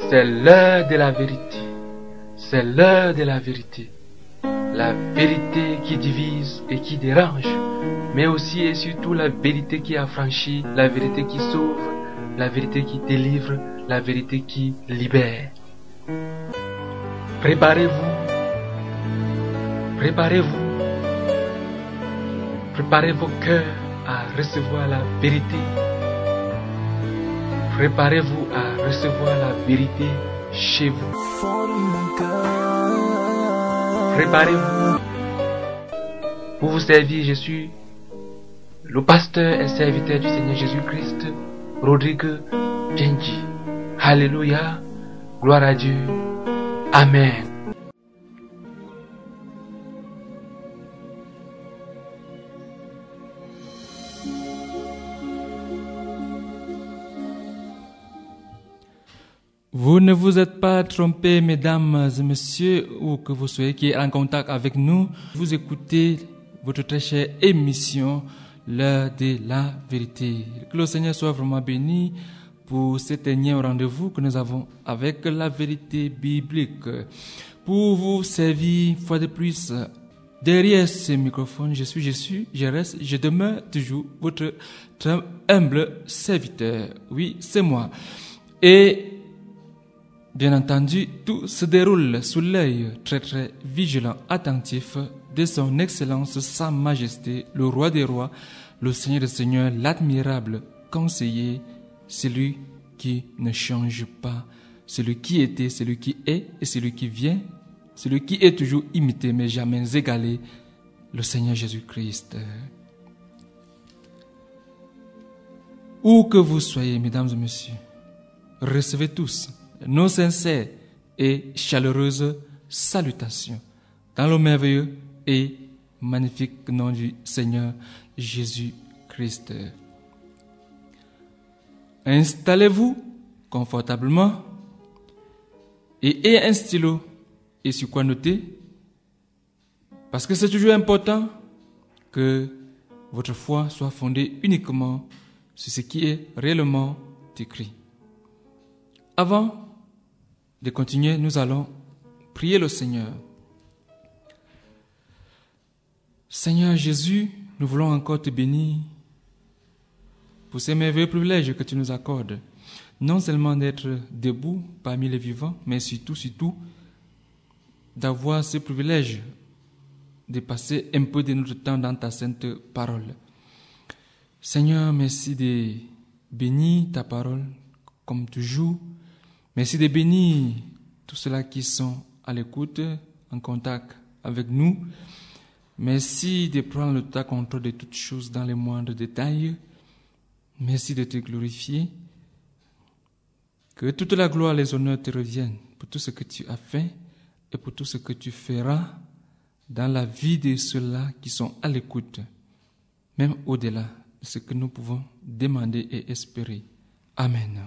C'est l'heure de la vérité. C'est l'heure de la vérité. La vérité qui divise et qui dérange, mais aussi et surtout la vérité qui affranchit, la vérité qui sauve, la vérité qui délivre, la vérité qui libère. Préparez-vous. Préparez-vous. Préparez vos cœurs à recevoir la vérité. Préparez-vous à recevoir la vérité chez vous. Préparez-vous. Pour vous servir, je suis le pasteur et serviteur du Seigneur Jésus-Christ, Rodrigue Djenji. Alléluia. Gloire à Dieu. Amen. Vous ne vous êtes pas trompés, mesdames et messieurs, ou que vous soyez qui êtes en contact avec nous. Vous écoutez votre très chère émission, l'heure de la vérité. Que le Seigneur soit vraiment béni pour cet énième rendez-vous que nous avons avec la vérité biblique. Pour vous servir, une fois de plus, derrière ce microphone, je reste, je demeure toujours votre très humble serviteur. Oui, c'est moi. Et bien entendu, tout se déroule sous l'œil très très vigilant, attentif de son Excellence, Sa Majesté, le Roi des Rois, le Seigneur des Seigneurs, l'admirable conseiller, celui qui ne change pas, celui qui était, celui qui est et celui qui vient, celui qui est toujours imité mais jamais égalé, le Seigneur Jésus-Christ. Où que vous soyez, mesdames et messieurs, recevez tous nos sincères et chaleureuses salutations dans le merveilleux et magnifique nom du Seigneur Jésus-Christ. Installez-vous confortablement et ayez un stylo et sur quoi noter, parce que c'est toujours important que votre foi soit fondée uniquement sur ce qui est réellement écrit. Avant de continuer, nous allons prier le Seigneur. Seigneur Jésus, nous voulons encore te bénir pour ces merveilleux privilèges que tu nous accordes. Non seulement d'être debout parmi les vivants, mais surtout, d'avoir ce privilège de passer un peu de notre temps dans ta sainte parole. Seigneur, merci de bénir ta parole comme toujours. Merci de bénir tous ceux-là qui sont à l'écoute, en contact avec nous. Merci de prendre le temps contrôle de toutes choses dans les moindres détails. Merci de te glorifier. Que toute la gloire et les honneurs te reviennent pour tout ce que tu as fait et pour tout ce que tu feras dans la vie de ceux-là qui sont à l'écoute, même au-delà de ce que nous pouvons demander et espérer. Amen.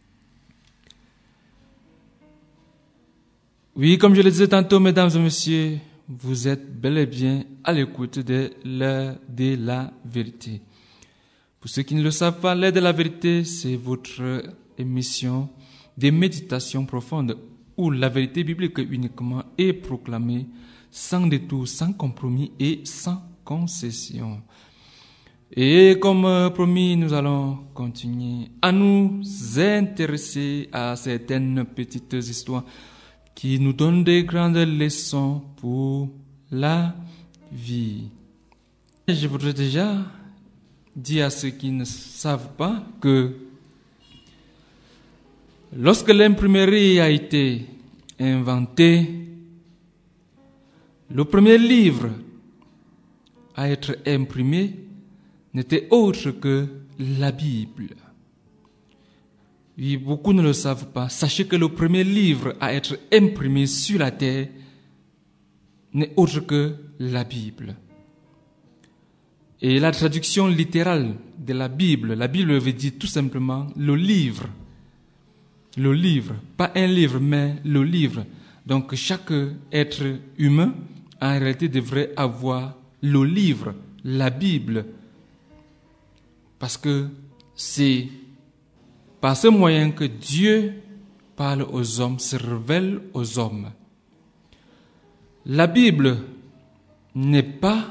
Oui, comme je le disais tantôt, mesdames et messieurs, vous êtes bel et bien à l'écoute de l'heure de la vérité. Pour ceux qui ne le savent pas, l'heure de la vérité, c'est votre émission de méditation profonde où la vérité biblique uniquement est proclamée sans détour, sans compromis et sans concession. Et comme promis, nous allons continuer à nous intéresser à certaines petites histoires qui nous donne des grandes leçons pour la vie. Je voudrais déjà dire à ceux qui ne savent pas que lorsque l'imprimerie a été inventée, le premier livre à être imprimé n'était autre que la Bible. Oui, beaucoup ne le savent pas. Sachez que le premier livre à être imprimé sur la terre n'est autre que la Bible. Et la traduction littérale de la Bible veut dire tout simplement le livre. Le livre, pas un livre, mais le livre. Donc chaque être humain, en réalité, devrait avoir le livre, la Bible. Parce que c'est par ce moyen que Dieu parle aux hommes, se révèle aux hommes. La Bible n'est pas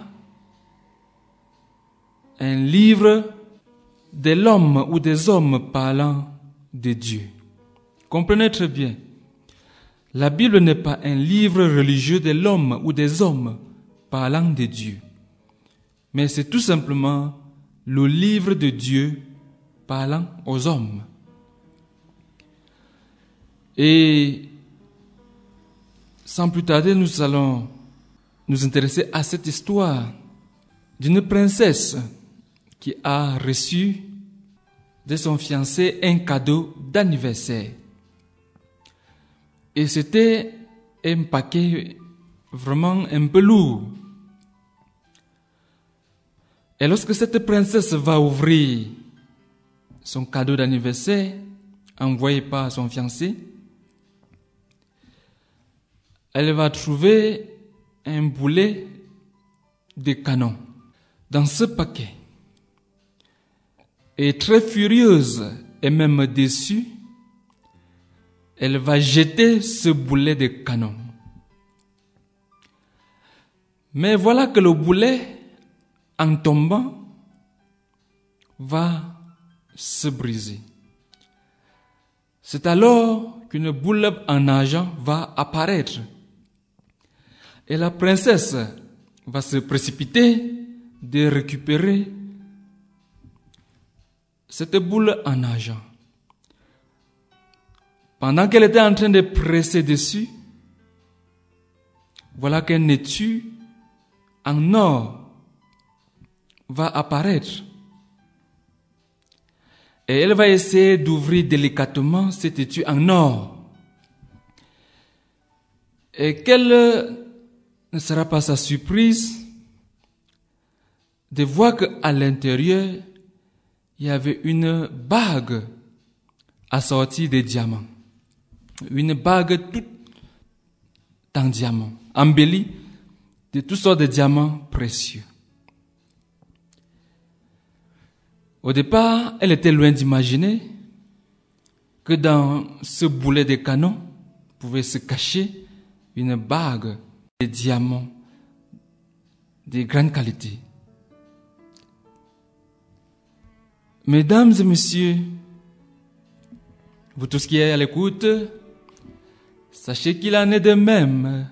un livre de l'homme ou des hommes parlant de Dieu. Comprenez très bien. La Bible n'est pas un livre religieux de l'homme ou des hommes parlant de Dieu. Mais c'est tout simplement le livre de Dieu parlant aux hommes. Et sans plus tarder, nous allons nous intéresser à cette histoire d'une princesse qui a reçu de son fiancé un cadeau d'anniversaire. Et c'était un paquet vraiment un peu lourd. Et lorsque cette princesse va ouvrir son cadeau d'anniversaire envoyé par son fiancé, elle va trouver un boulet de canon dans ce paquet. Et très furieuse et même déçue, elle va jeter ce boulet de canon. Mais voilà que le boulet, en tombant, va se briser. C'est alors qu'une boule en argent va apparaître. Et la princesse va se précipiter de récupérer cette boule en argent. Pendant qu'elle était en train de presser dessus, voilà qu'un étui en or va apparaître. Et elle va essayer d'ouvrir délicatement cet étui en or. Et quelle ne sera pas sa surprise de voir qu'à l'intérieur, il y avait une bague assortie de diamants. Une bague toute en diamant, embellie de toutes sortes de diamants précieux. Au départ, elle était loin d'imaginer que dans ce boulet de canon pouvait se cacher une bague de diamants de grande qualité. Mesdames et messieurs, vous tous qui êtes à l'écoute, sachez qu'il en est de même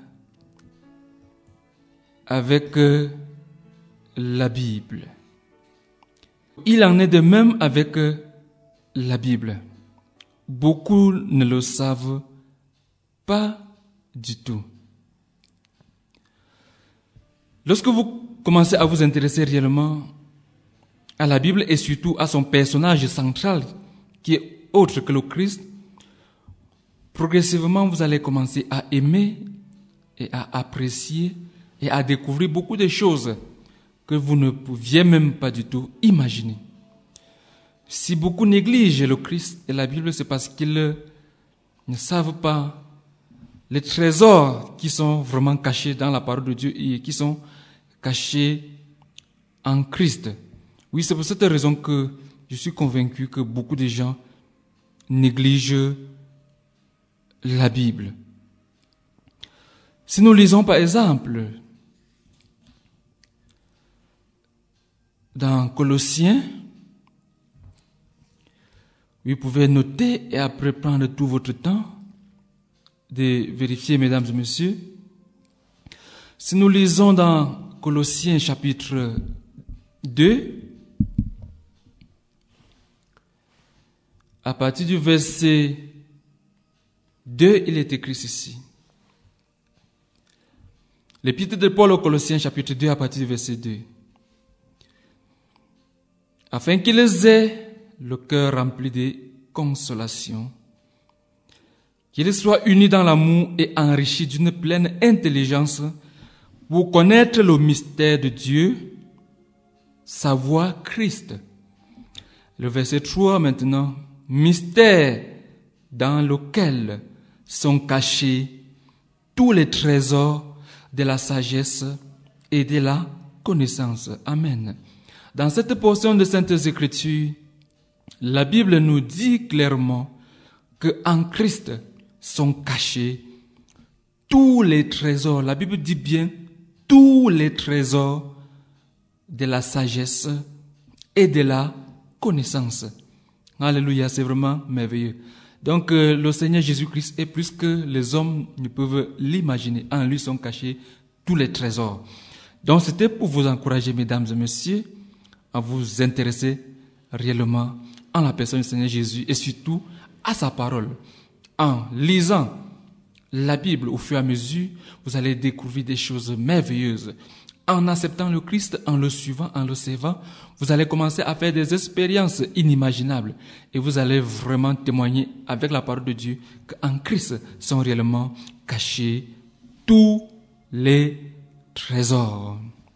avec la Bible. Il en est de même avec la Bible. Beaucoup ne le savent pas du tout. Lorsque vous commencez à vous intéresser réellement à la Bible et surtout à son personnage central qui est autre que le Christ, progressivement vous allez commencer à aimer et à apprécier et à découvrir beaucoup de choses que vous ne pouviez même pas du tout imaginer. Si beaucoup négligent le Christ et la Bible, c'est parce qu'ils ne savent pas les trésors qui sont vraiment cachés dans la parole de Dieu et qui sont cachés en Christ. Oui, c'est pour cette raison que je suis convaincu que beaucoup de gens négligent la Bible. Si nous lisons par exemple dans Colossiens, vous pouvez noter et après prendre tout votre temps de vérifier, mesdames et messieurs. Si nous lisons dans Colossiens chapitre 2, à partir du verset 2, il est écrit ceci. L'épître de Paul aux Colossiens chapitre 2 à partir du verset 2. Afin qu'ils aient le cœur rempli de consolation, qu'ils soient unis dans l'amour et enrichis d'une pleine intelligence pour connaître le mystère de Dieu, savoir Christ. Le verset 3 maintenant. Mystère dans lequel sont cachés tous les trésors de la sagesse et de la connaissance. Amen. Dans cette portion de Saintes Écritures, la Bible nous dit clairement qu'en Christ sont cachés tous les trésors, la Bible dit bien, tous les trésors de la sagesse et de la connaissance. Alléluia, c'est vraiment merveilleux. Donc le Seigneur Jésus-Christ est plus que les hommes ne peuvent l'imaginer. En lui sont cachés tous les trésors. Donc c'était pour vous encourager, mesdames et messieurs, à vous intéresser réellement en la personne du Seigneur Jésus et surtout à sa parole. En lisant la Bible au fur et à mesure, vous allez découvrir des choses merveilleuses. En acceptant le Christ, en le suivant, en le servant, vous allez commencer à faire des expériences inimaginables et vous allez vraiment témoigner avec la parole de Dieu qu'en Christ sont réellement cachés tous les trésors.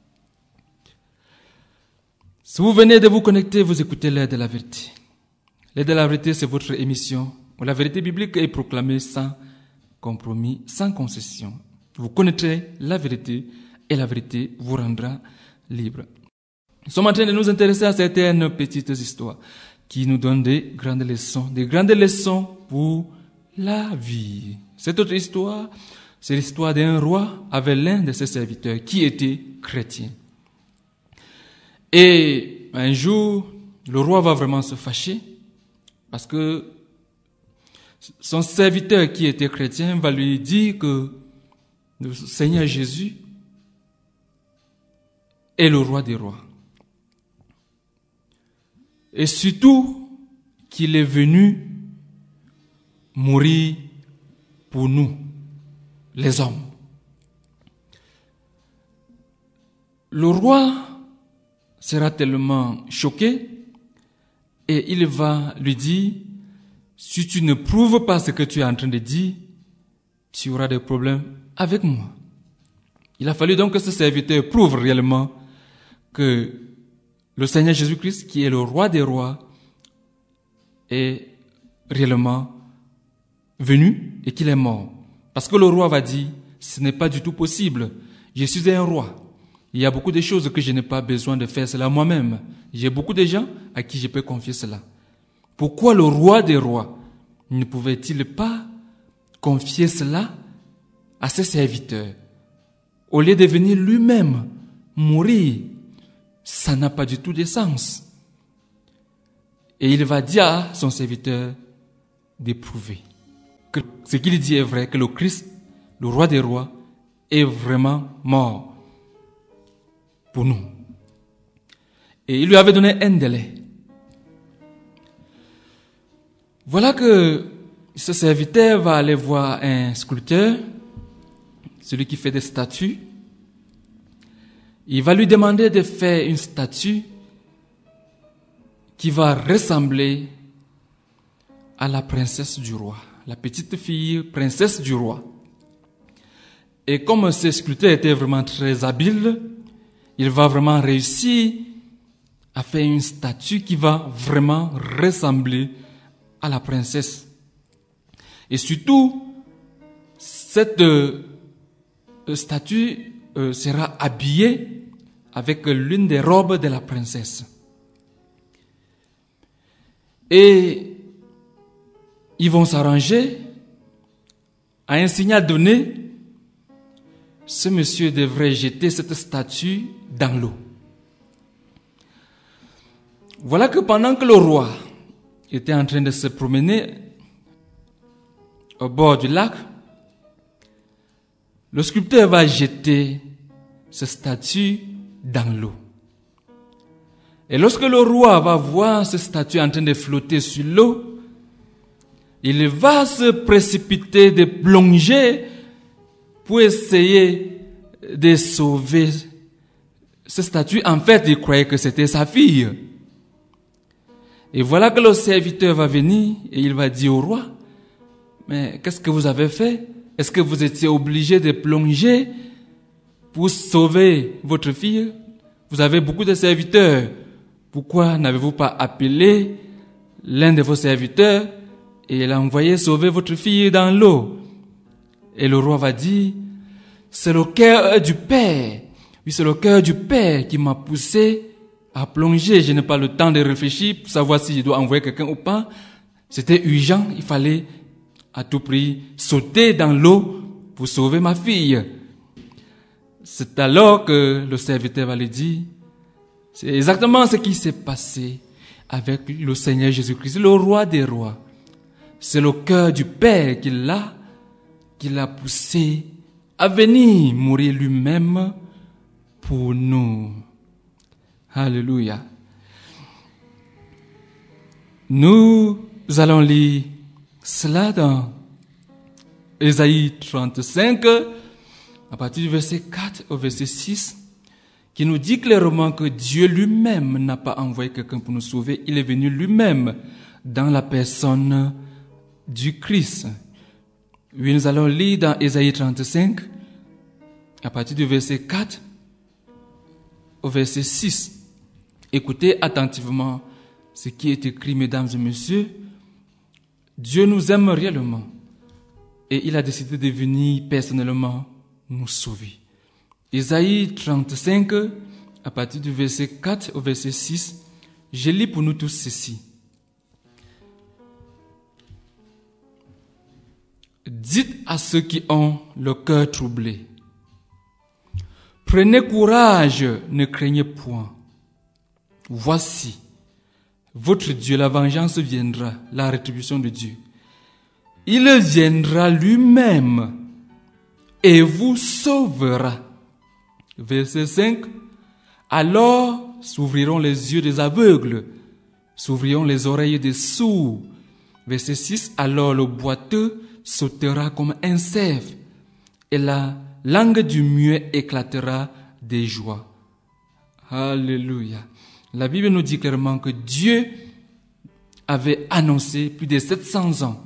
Si vous venez de vous connecter, vous écoutez l'heure de la vérité. L'heure de la vérité, c'est votre émission où la vérité biblique est proclamée sans compromis, sans concession. Vous connaîtrez la vérité et la vérité vous rendra libre. Nous sommes en train de nous intéresser à certaines petites histoires qui nous donnent des grandes leçons pour la vie. Cette autre histoire, c'est l'histoire d'un roi avec l'un de ses serviteurs qui était chrétien. Et un jour, le roi va vraiment se fâcher parce que son serviteur qui était chrétien va lui dire que le Seigneur Jésus est le roi des rois. Et surtout qu'il est venu mourir pour nous, les hommes. Le roi sera tellement choqué et il va lui dire, si tu ne prouves pas ce que tu es en train de dire, tu auras des problèmes avec moi. Il a fallu donc que ce serviteur prouve réellement que le Seigneur Jésus-Christ, qui est le roi des rois, est réellement venu et qu'il est mort. Parce que le roi va dire, ce n'est pas du tout possible. Je suis un roi. Il y a beaucoup de choses que je n'ai pas besoin de faire cela moi-même. J'ai beaucoup de gens à qui je peux confier cela. Pourquoi le roi des rois ne pouvait-il pas confier cela à ses serviteurs au lieu de venir lui-même mourir? Ça n'a pas du tout de sens. Et il va dire à son serviteur d'éprouver que ce qu'il dit est vrai, que le Christ, le roi des rois, est vraiment mort pour nous. Et il lui avait donné un délai. Voilà que ce serviteur va aller voir un sculpteur, celui qui fait des statues. Il va lui demander de faire une statue qui va ressembler à la princesse du roi, la petite fille princesse du roi. Et comme ce sculpteur était vraiment très habile, il va vraiment réussir à faire une statue qui va vraiment ressembler à la princesse. Et surtout, cette statue sera habillée avec l'une des robes de la princesse. Et ils vont s'arranger. À un signal donné, ce monsieur devrait jeter cette statue dans l'eau. Voilà que pendant que le roi était en train de se promener au bord du lac, le sculpteur va jeter cette statue dans l'eau. Et lorsque le roi va voir cette statue en train de flotter sur l'eau, il va se précipiter, de plonger pour essayer de sauver cette statue. En fait, il croyait que c'était sa fille. Et voilà que le serviteur va venir et il va dire au roi, mais qu'est-ce que vous avez fait? Est-ce que vous étiez obligé de plonger pour sauver votre fille? Vous avez beaucoup de serviteurs. Pourquoi n'avez-vous pas appelé l'un de vos serviteurs et l'envoyé sauver votre fille dans l'eau? Et le roi va dire, c'est le cœur du Père. Oui, c'est le cœur du Père qui m'a poussé à plonger. Je n'ai pas le temps de réfléchir pour savoir si je dois envoyer quelqu'un ou pas. C'était urgent, il fallait à tout prix sauter dans l'eau pour sauver ma fille. C'est alors que le serviteur va lui dire, c'est exactement ce qui s'est passé avec le Seigneur Jésus-Christ, le roi des rois. C'est le cœur du Père qui l'a poussé à venir mourir lui-même pour nous. Alléluia. Nous allons lire cela dans Ésaïe 35, à partir du verset 4 au verset 6, qui nous dit clairement que Dieu lui-même n'a pas envoyé quelqu'un pour nous sauver. Il est venu lui-même dans la personne du Christ. Oui, nous allons lire dans Ésaïe 35, à partir du verset 4 au verset 6. Écoutez attentivement ce qui est écrit, mesdames et messieurs. Dieu nous aime réellement et il a décidé de venir personnellement nous sauver. Ésaïe 35, à partir du verset 4 au verset 6, je lis pour nous tous ceci. Dites à ceux qui ont le cœur troublé, prenez courage, ne craignez point. Voici, votre Dieu, la vengeance viendra, la rétribution de Dieu. Il viendra lui-même et vous sauvera. Verset 5. Alors s'ouvriront les yeux des aveugles, s'ouvriront les oreilles des sourds. Verset 6. Alors le boiteux sautera comme un cerf et la langue du muet éclatera des joies. Alléluia. La Bible nous dit clairement que Dieu avait annoncé plus de 700 ans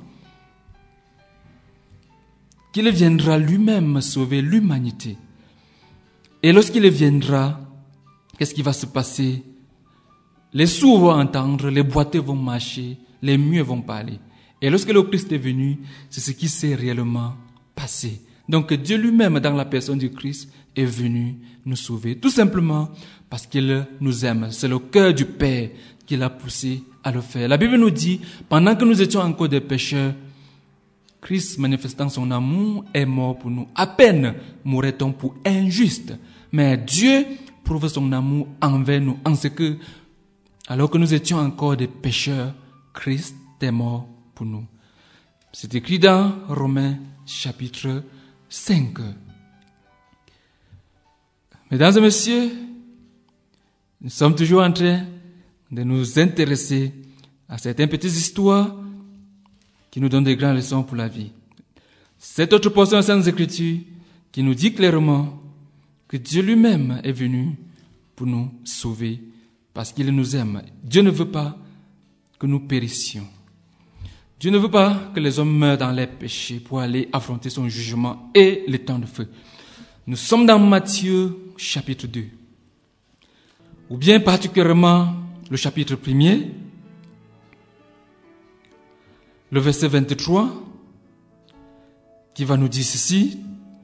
qu'il viendra lui-même sauver l'humanité. Et lorsqu'il viendra, qu'est-ce qui va se passer? Les sourds vont entendre, les boiteux vont marcher, les muets vont parler. Et lorsque le Christ est venu, c'est ce qui s'est réellement passé. Donc Dieu lui-même, dans la personne du Christ, est venu nous sauver. Tout simplement parce qu'il nous aime. C'est le cœur du Père qui l'a poussé à le faire. La Bible nous dit, pendant que nous étions encore des pécheurs, Christ, manifestant son amour, est mort pour nous. À peine mourrait-on pour injuste. Mais Dieu prouve son amour envers nous, en ce que, alors que nous étions encore des pécheurs, Christ est mort pour nous. C'est écrit dans Romains chapitre 5. Mesdames et messieurs, nous sommes toujours en train de nous intéresser à certaines petites histoires qui nous donnent des grandes leçons pour la vie. Cette autre portion de Sainte Écriture qui nous dit clairement que Dieu lui-même est venu pour nous sauver parce qu'il nous aime. Dieu ne veut pas que nous périssions. Dieu ne veut pas que les hommes meurent dans les péchés pour aller affronter son jugement et le temps de feu. Nous sommes dans Matthieu chapitre 2, ou bien particulièrement le chapitre 1er, le verset 23, qui va nous dire ceci.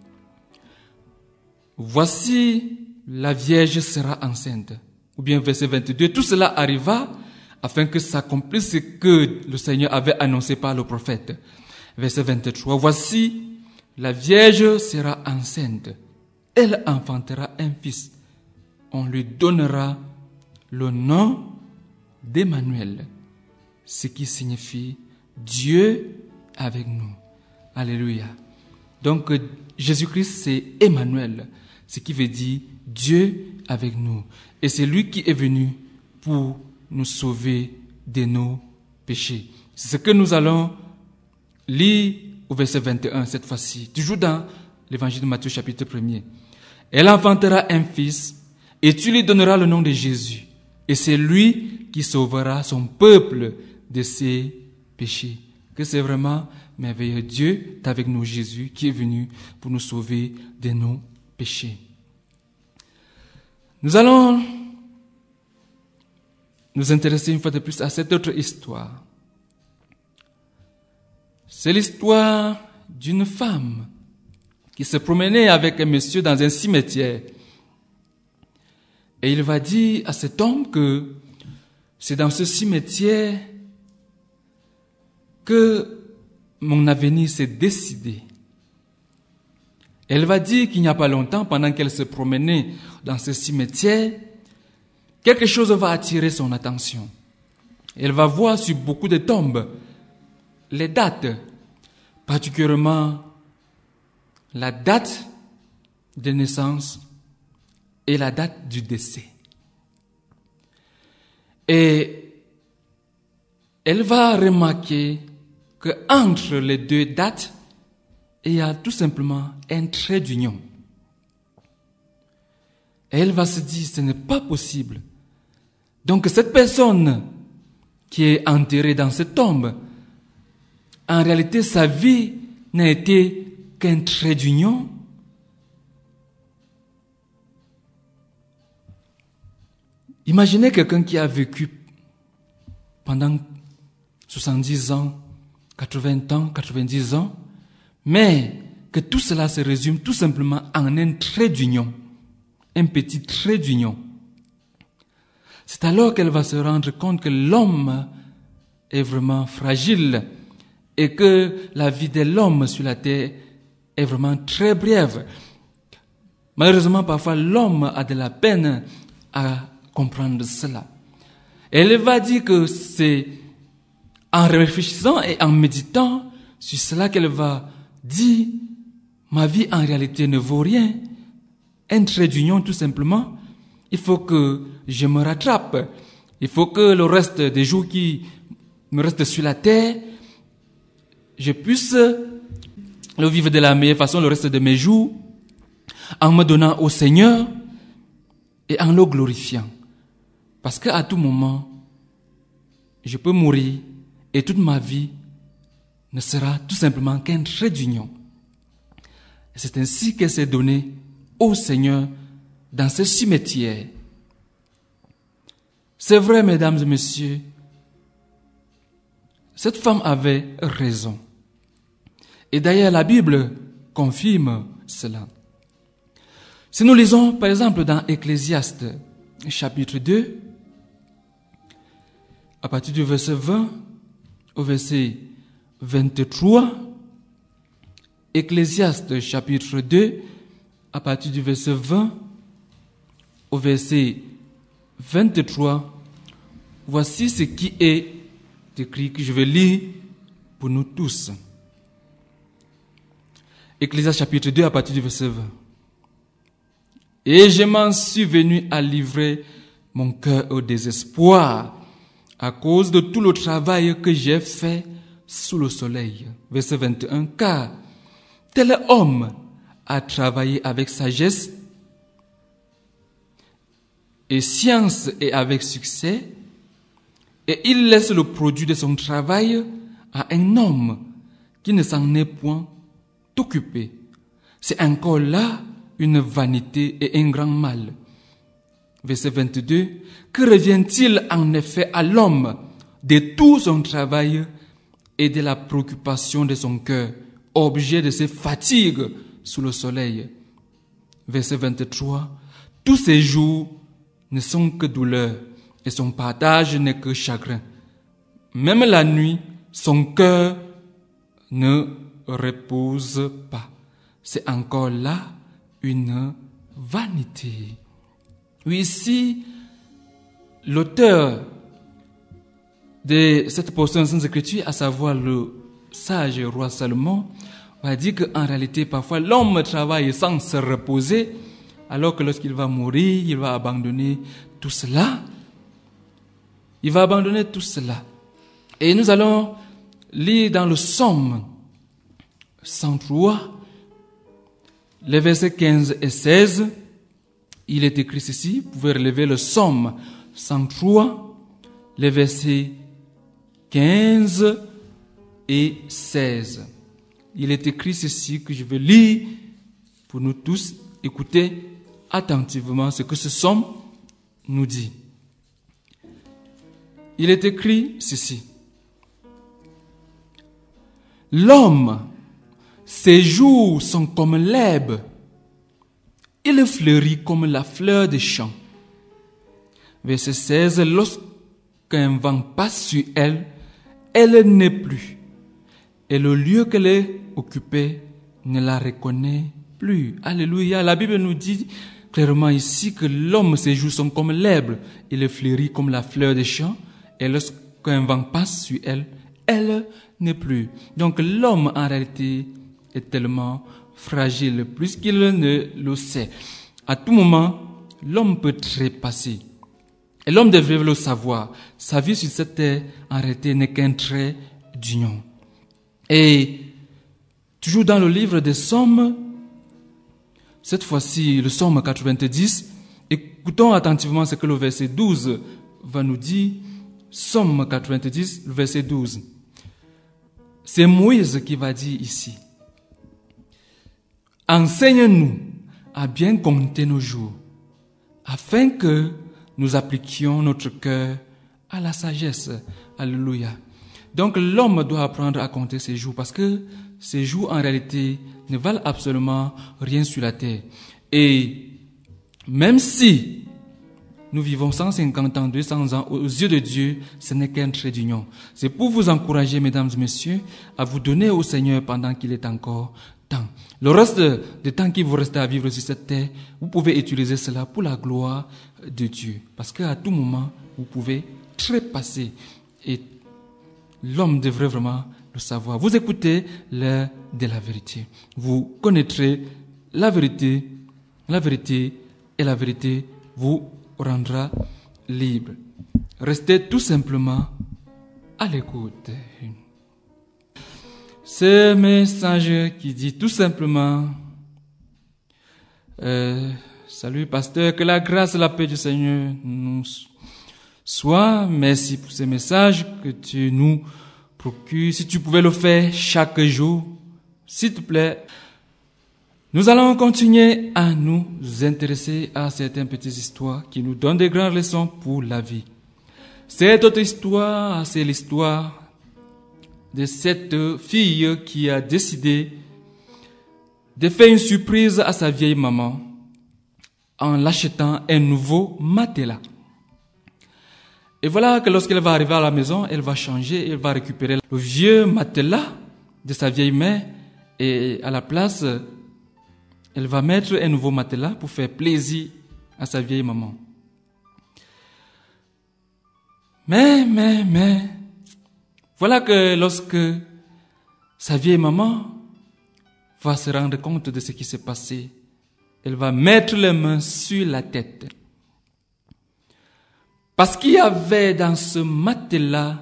Voici, la Vierge sera enceinte. Ou bien verset 22, tout cela arriva afin que s'accomplisse ce que le Seigneur avait annoncé par le prophète. Verset 23, voici, la Vierge sera enceinte. Elle enfantera un fils. On lui donnera le nom d'Emmanuel, ce qui signifie Dieu avec nous. Alléluia. Donc, Jésus-Christ, c'est Emmanuel, ce qui veut dire Dieu avec nous. Et c'est lui qui est venu pour nous sauver de nos péchés. C'est ce que nous allons lire au verset 21 cette fois-ci, toujours dans l'évangile de Matthieu chapitre 1er. Elle enfantera un fils et tu lui donneras le nom de Jésus. Et c'est lui qui sauvera son peuple de ses péchés. Que c'est vraiment merveilleux. Dieu est avec nous, Jésus, qui est venu pour nous sauver de nos péchés. Nous allons nous intéresser une fois de plus à cette autre histoire. C'est l'histoire d'une femme qui se promenait avec un monsieur dans un cimetière. Et il va dire à cet homme que c'est dans ce cimetière que mon avenir s'est décidé. Elle va dire qu'il n'y a pas longtemps, pendant qu'elle se promenait dans ce cimetière, quelque chose va attirer son attention. Elle va voir sur beaucoup de tombes les dates, particulièrement la date de naissance et la date du décès. Et elle va remarquer qu'entre les deux dates, il y a tout simplement un trait d'union. Et elle va se dire, ce n'est pas possible. Donc cette personne qui est enterrée dans cette tombe, en réalité, sa vie n'a été qu'un trait d'union. Imaginez quelqu'un qui a vécu pendant 70 ans, 80 ans, 90 ans, mais que tout cela se résume tout simplement en un trait d'union, un petit trait d'union. C'est alors qu'elle va se rendre compte que l'homme est vraiment fragile et que la vie de l'homme sur la terre est vraiment très brève. Malheureusement, parfois, l'homme a de la peine à comprendre cela. Elle va dire que c'est en réfléchissant et en méditant sur cela qu'elle va dire, ma vie en réalité ne vaut rien. Un trait d'union tout simplement. Il faut que je me rattrape. Il faut que le reste des jours qui me restent sur la terre, je puisse le vivre de la meilleure façon le reste de mes jours, en me donnant au Seigneur et en le glorifiant. Parce qu'à tout moment, je peux mourir et toute ma vie ne sera tout simplement qu'un trait d'union. C'est ainsi qu'elle s'est donnée au Seigneur dans ce cimetière. C'est vrai, mesdames et messieurs, cette femme avait raison. Et d'ailleurs, la Bible confirme cela. Si nous lisons, par exemple, dans Ecclésiaste, chapitre 2, à partir du verset 20 au verset 23, Ecclésiaste, chapitre 2, à partir du verset 20 au verset 23, voici ce qui est écrit que je vais lire pour nous tous. Ecclésiaste chapitre 2 à partir du verset 20. Et je m'en suis venu à livrer mon cœur au désespoir à cause de tout le travail que j'ai fait sous le soleil. Verset 21. Car tel homme a travaillé avec sagesse et science et avec succès, et il laisse le produit de son travail à un homme qui ne s'en est point occupé. C'est encore là une vanité et un grand mal. Verset 22. Que revient-il en effet à l'homme de tout son travail et de la préoccupation de son cœur, objet de ses fatigues sous le soleil? Verset 23. Tous ses jours ne sont que douleur et son partage n'est que chagrin. Même la nuit, son cœur ne repose pas. C'est encore là une vanité. Oui, ici, l'auteur de cette portion de Sainte Écriture, à savoir le sage roi Salomon, va dire qu'en réalité, parfois, l'homme travaille sans se reposer, alors que lorsqu'il va mourir, il va abandonner tout cela. Il va abandonner tout cela. Et nous allons lire dans le Psaume 103, les versets 15 et 16. Il est écrit ceci, vous pouvez relever le Psaume 103, les versets 15 et 16. Il est écrit ceci que je vais lire pour nous tous. Écoutez attentivement ce que ce Psaume nous dit. Il est écrit ceci. L'homme, ses jours sont comme l'herbe. Il fleurit comme la fleur des champs. Verset 16. Lorsqu'un vent passe sur elle, elle n'est plus. Et le lieu qu'elle est occupée ne la reconnaît plus. Alléluia. La Bible nous dit clairement ici que l'homme, ses jours sont comme l'herbe. Il fleurit comme la fleur des champs. Et lorsqu'un vent passe sur elle, elle n'est plus. Donc l'homme, en réalité, est tellement fragile, plus qu'il ne le sait. À tout moment, l'homme peut trépasser. Et l'homme devrait le savoir. Sa vie sur cette terre, en réalité, n'est qu'un trait d'union. Et toujours dans le livre des Psaumes, cette fois-ci, le Psaume 90, écoutons attentivement ce que le verset 12 va nous dire. Psaume 90, le verset 12. C'est Moïse qui va dire ici. Enseigne-nous à bien compter nos jours, afin que nous appliquions notre cœur à la sagesse. Alléluia. Donc l'homme doit apprendre à compter ses jours, parce que ces jours en réalité ne valent absolument rien sur la terre. Et même si nous vivons 150 ans, 200 ans, aux yeux de Dieu, ce n'est qu'un trait d'union. C'est pour vous encourager, mesdames et messieurs, à vous donner au Seigneur pendant qu'il est encore temps. Le reste du temps qu'il vous reste à vivre sur cette terre, vous pouvez utiliser cela pour la gloire de Dieu. Parce qu'à tout moment, vous pouvez trépasser. Et l'homme devrait vraiment le savoir. Vous écoutez l'heure de la vérité. Vous connaîtrez la vérité et la vérité vous rendra libre. Restez tout simplement à l'écoute. Ce message qui dit tout simplement salut pasteur, que la grâce et la paix du Seigneur nous soient. Merci pour ce message que tu nous procures. Si tu pouvais le faire chaque jour, s'il te plaît. Nous allons continuer à nous intéresser à certaines petites histoires qui nous donnent de grandes leçons pour la vie. Cette autre histoire, c'est l'histoire de cette fille qui a décidé de faire une surprise à sa vieille maman en l'achetant un nouveau matelas. Et voilà que lorsqu'elle va arriver à la maison, elle va changer, elle va récupérer le vieux matelas de sa vieille mère et à la place, elle va mettre un nouveau matelas pour faire plaisir à sa vieille maman. Mais, voilà que lorsque sa vieille maman va se rendre compte de ce qui s'est passé, elle va mettre les mains sur la tête. Parce qu'il y avait dans ce matelas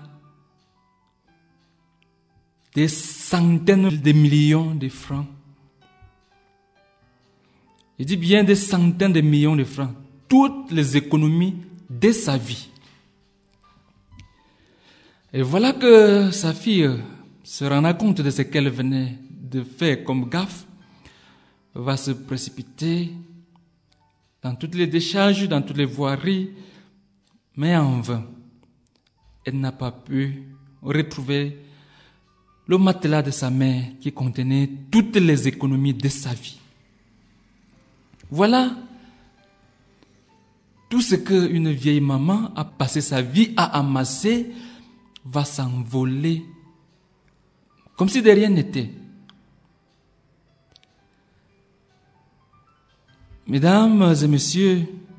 des centaines de millions de francs. Il dit bien des centaines de millions de francs. Toutes les économies de sa vie. Et voilà que sa fille se rendant compte de ce qu'elle venait de faire comme gaffe, va se précipiter dans toutes les décharges, dans toutes les voiries, mais en vain. Elle n'a pas pu retrouver le matelas de sa mère qui contenait toutes les économies de sa vie. Voilà tout ce qu'une vieille maman a passé sa vie à amasser va s'envoler comme si de rien n'était. Mesdames et messieurs,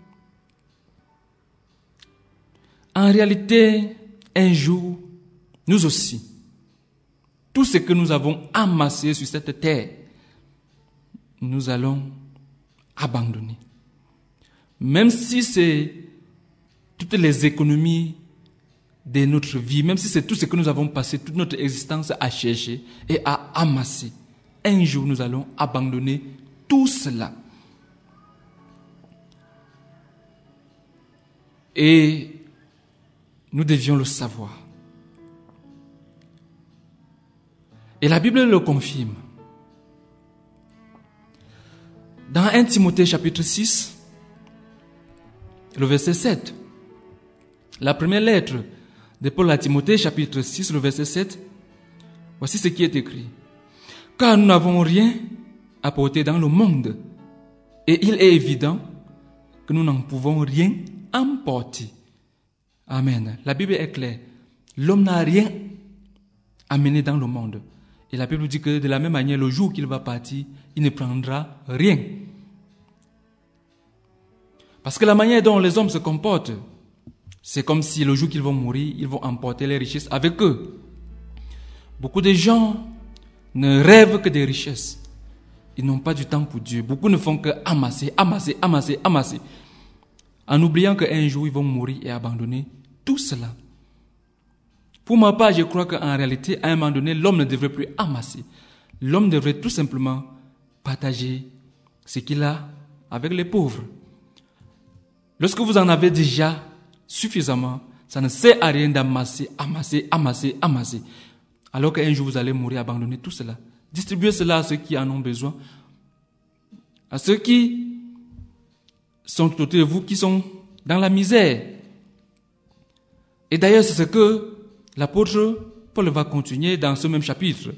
en réalité, un jour, nous aussi, tout ce que nous avons amassé sur cette terre, nous allons abandonner. Même si c'est toutes les économies de notre vie, même si c'est tout ce que nous avons passé toute notre existence à chercher et à amasser, un jour nous allons abandonner tout cela. Et nous devions le savoir. Et la Bible le confirme. Dans 1 Timothée chapitre 6, le verset 7, la première lettre de Paul à Timothée chapitre 6, le verset 7, voici ce qui est écrit. Car nous n'avons rien à porter dans le monde, et il est évident que nous n'en pouvons rien emporter. Amen. La Bible est claire. L'homme n'a rien amené dans le monde. Et la Bible dit que de la même manière, le jour qu'il va partir, il ne prendra rien. Parce que la manière dont les hommes se comportent, c'est comme si le jour qu'ils vont mourir, ils vont emporter les richesses avec eux. Beaucoup de gens ne rêvent que des richesses. Ils n'ont pas du temps pour Dieu. Beaucoup ne font que amasser, en oubliant qu'un jour ils vont mourir et abandonner tout cela. Pour ma part, je crois qu'en réalité, à un moment donné, l'homme ne devrait plus amasser. L'homme devrait tout simplement partager ce qu'il a avec les pauvres. Lorsque vous en avez déjà suffisamment, ça ne sert à rien d'amasser, alors qu'un jour vous allez mourir, abandonner tout cela. Distribuez cela à ceux qui en ont besoin, à ceux qui sont autour de vous, qui sont dans la misère. Et d'ailleurs, c'est ce que l'apôtre Paul va continuer dans ce même chapitre